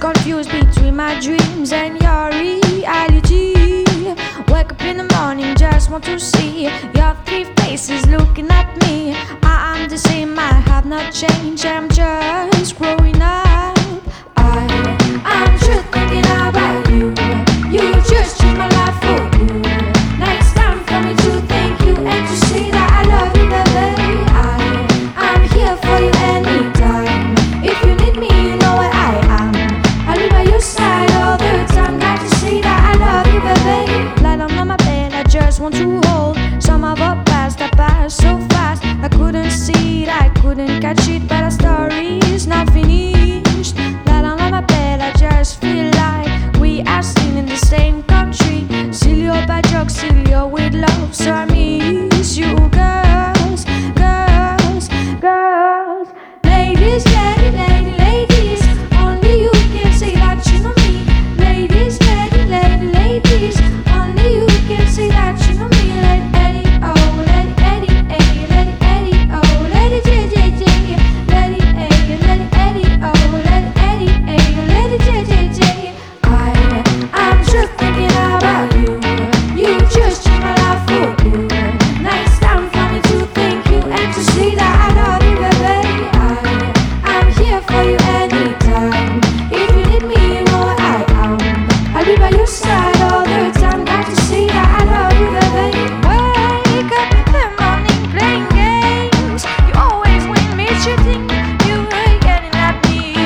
confused between my dreams and your reality. Wake up in the morning, just want to see your three faces looking at me. I am the same, I have not changed, I'm just growing up. I'm just thinking about you. You just changed my life for good. Now it's time for me to thank you and to say that I love you, baby. I'm here for you anytime. If you need me, you know where I am. I'll be by your side all the time. Got to say that I love you, baby. Lie down on my bed, I just want to hold some of our past. I passed so fast, I couldn't see it, I couldn't catch it, but our story is not finished. Lie down on my bed, I just feel like we are singing in the same country. Silly or bad jokes, silly or with love. So I miss you, girls, girls, girls. Ladies, ladies, only you can say that you know me. Ladies, ladies, only you can say that you know me. Lady Eddie, oh, Lady Eddie, Lady Eddie, oh, Lady JJJ, Lady Eddie, oh, Lady Eddie, Lady JJJ. I'm just thinking about you. You just changed my life for good. Now it's time for me to thank you and to say that I love you, baby. I'm here for you anytime. If you need me, you know where I am. I'll be by your side all the time. Got to say that I love you, baby. Wake up in the morning playing games. You always win me cheating. You ain't getting at me.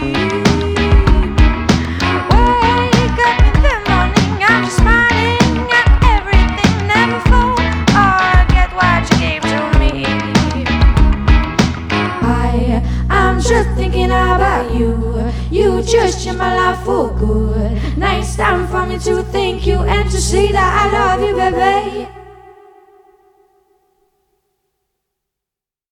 Wake up in the morning, I'm just smiling at everything. Never fall or get what you gave to me. I'm just thinking about you. You just changed my life for good. Now it's time for me to thank you and to say that I love you, baby.